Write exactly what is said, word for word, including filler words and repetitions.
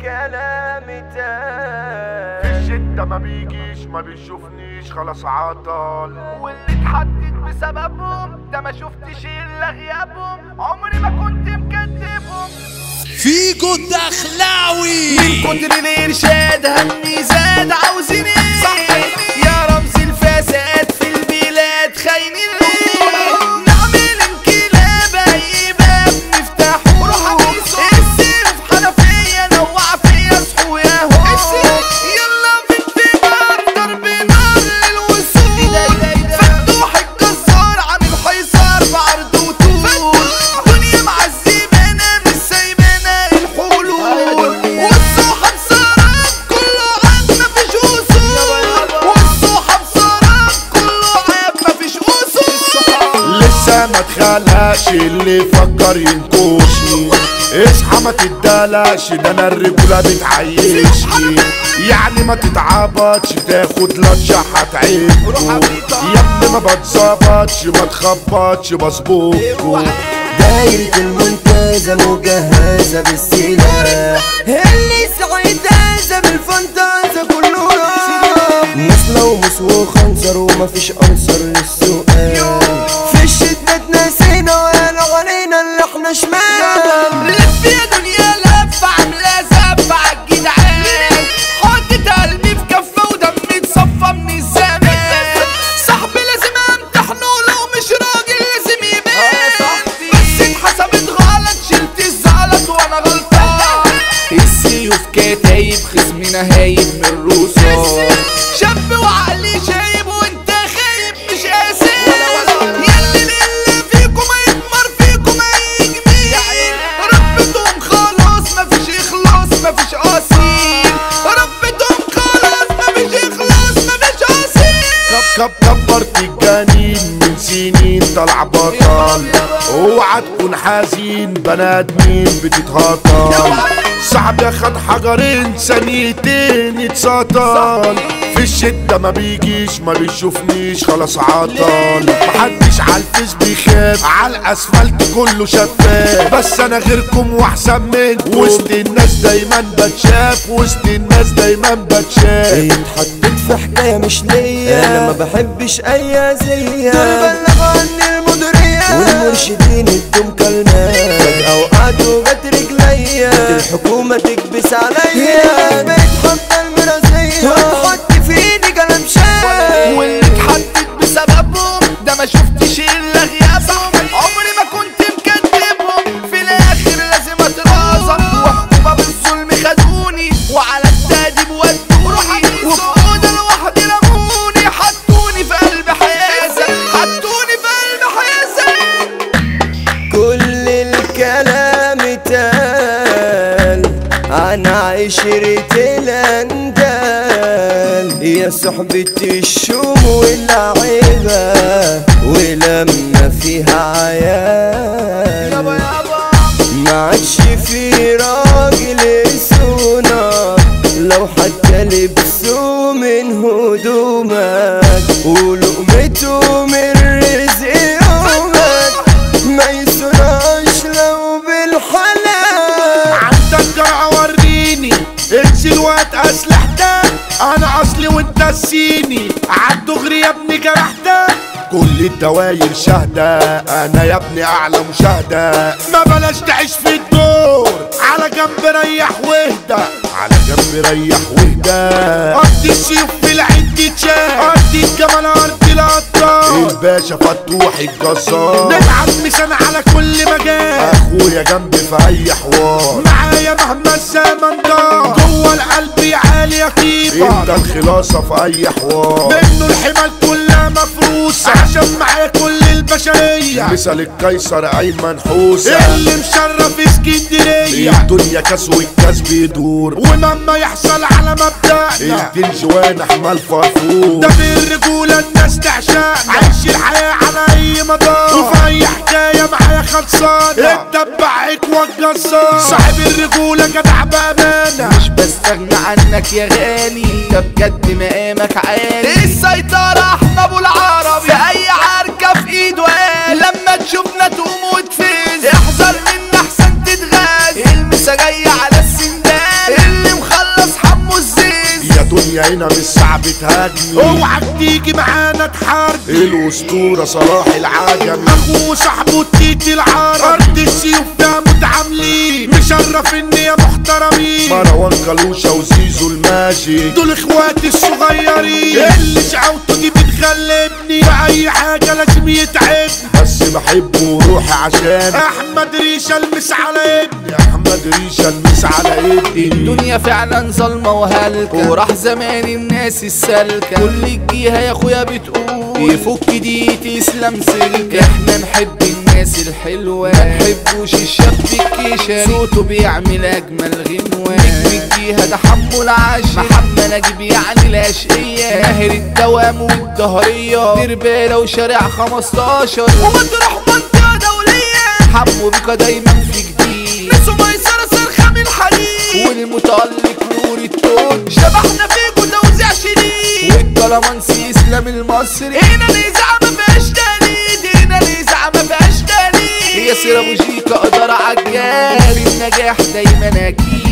الكلام تاني. في الشدة ما بيجيش ما بيشوفنيش خلاص عطل، واللي اتحدد بسببهم ده ما شفتش الا غيابهم، عمري ما كنت مكذبهم. فيجو الدخلاوي من كتر الارشاد همي زاد عاوزين ايه؟ صحيني يا رمز الفساد في البلاد خاينين ليه؟ نعمل انقلاب اي باب نفتحه، روح ابيسه السيف حنفيه نوع فيا اصحوا ياهو، يلا بالدماغ ضرب نار للوصول، فتوح الجزار عامل حيصار بعرض وطول، دنيا معذبانا مش سايبانا الحلول، والصحاب صارت كله عاد مفيش اصول، والصحاب صارت كله عاد مفيش اصول. لسه ما اتخلقش اللي يفكر ينكشني، اصحى ما تدلعش ده انا الرجولة بتعيشني، يعني ما تتعبطش تاخد لطشة هتعيبكوا، يا ابني ما بتظبطش ما تخبطش بظبطكوا. دايرة المنتزه مجهزة بالسلاح، اللي سعيدة بالفانتازة كله راح، نسلة ومس وخنصر ومفيش أنصر للسؤال، في الشدة اتنسينا وقال علينا اللي احنا شمال. لف يا دنيا لفة عاملة زفة عالجدعان، حطيت قلبي في كفة ودمي اتصفى من الزمان، صاحبي لازم امتحنه لو مش راجل لازم يبان، بس اتحسبت غلط شلت الزلط وانا غلطان، السيوف كتايب خصمنا هايب من الرصاص، شاب وعقلي شايب وانت خايب مش قاسي، ياللي اللي فيكم هيكمر فيكم هيجمي، ربتهم خلاص مفيش اخلاص مفيش اصيل، ربتهم خلاص مفيش اخلاص مفيش اصيل. كب كب كبرت الجنين من سنين طلع بطل، اوعى تكون حزين بني ادمين بتتهطل، صاحبي خد حجرين ثانيتين اتسطل، في الشدة ما بيجيش ما بيشوفنيش خلاص عطل، محدش عالفيس بيخاف عالاسفلت كله شفاف، بس انا غيركم واحسن منكم، وسط الناس دايما بتشاف وسط الناس دايما بتشاف. اتحطيت في حكاية مش ليا، انا ما بحبش اي اذية، دول بلغوا عني المديرية والمرشدين ادوا مكالمات، فجأة وقعت وجت رجليا الحكومة تكبس عليا، بقيت حاطة المرازية وتحط في ايدي قلم شاي، واللي اتحدد بسببهم ده ما شفتش الا غيابهم، عمري ما كنت مكذبهم، في الاخر لازم اترازم، وحكومة بالظلم خدوني وعلى التأديب ودوني، وفوق لوحدي رموني حطوني في قلب حيازة حطوني في قلب حيازة. كل الكلام اتقال عن عشرة الاندال، يا صحبة الشوم واللعيبة ولما فيها عيال، ما عادش في راجل يسونا لو حتى لبسه من هدومك ولقمته من رزق يومك، ما يسوناش لو بالحلال. عندك جرعة وريني انزل وقت اسلحتك، انا اصلي وانت الصيني عالدغري يا ابني جرحتك، كل الدواير شهدة انا يا ابني اعلى مشاهدة، ما بلاش تعيش في الدور على جنب ريح واهدى على جنب ريح واهدى، قد السيوف في العين تتشاف قد الجمال ارض الابطال، الباشا فتوح الجزار نبعت مثال على كل مجال، اخويا جنبي في اي حوار معايا مهما الزمن دار، جوه القلب عالي يا كيفا انت الخلاصة في اي حوار، منه الحمال كلها مفروسة عشان معايا كل البشرية، مثال القيصر ايمن حوسة اللي مشرف اسكندرية، الدنيا كاس والكاس بيدور، ولما يحصل على مبدأنا الدين جوان احمل فرفور، ده بالرجولة الناس تعشقنا عيش الحياة على اي مدار، وفي اي حكاية معايا خلصانة الدبعك والجزار، صاحب الرجولة جدع بأمانة مش بستغنى عنك يا غالي، ده بجد مقامك عالي، السيطرة احنا ابو العربي في اي عركة في ايده قال، لما تشوفنا تقوم وتفز احذر من احسن تتغاز، المسا جاية على السندان الدنيا هنا مش صعب تهاجمي، اوعك تيجي معانا تحارب. الاسطورة صلاح العجمي اخوه وصاحبه التيت العرب، ارض السيوف ده متعاملين، مشرف ان يا محترمين. مروان كلوشة وزيزو الماشي دول اخواتي الصغيرين، اللي شعوته دي بتغلبني، في اي حاجة لازم يتعب، بس بحبه وروحي عشان احمد ريشة المس على ابني، احمد ريشة المس على ابني. الدنيا فعلا ظلمة وهلكة، وراح زمان الناس السالكة، كل الجيهة يا اخويا بتقول يفك دي تسلم سلكة. احنا نحب الناس الحلوة، ما نحبوش الشاب الكشري، صوته بيعمل اجمل غنوة. نجم الجيهة ده حمو العاشر، محمد نجيب يعني العشقية، ماهر الدوام والدهرية، دربالة وشارع خمستاشر، ومطرح منطقة دولية. حمو بيكا دايما في جديد، نسو ميسرة صرخة من حديد، والمتألق نور التون، شبحنا فيكو توزيع شديد، والكلامانسي اسلام المصري. هنا الإذاعة مفيهاش تقليد، هنا الإذاعة مفيهاش تقليد. ياسر أبو جيكا قدر عجال، في النجاح دايما أكيد.